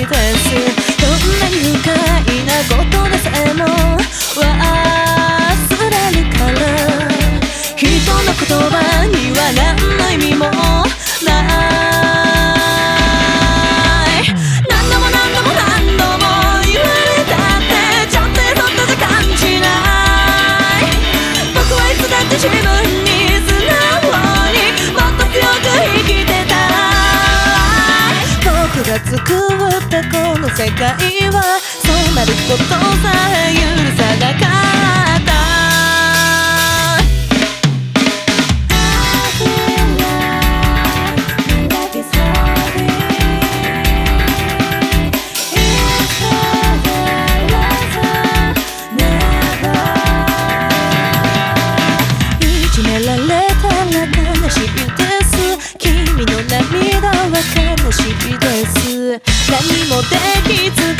です。どんなに不快なことでさえも忘れるから、人の言葉には何の意味もない何度も何度も何度も言われたってちょっとやそっとじゃ感じない。僕はいつだって自分に素直にもっと強く生きてたい。僕が作ったこの世界はそうなることさえ許さなかった。君の涙は悲しいです。何もできず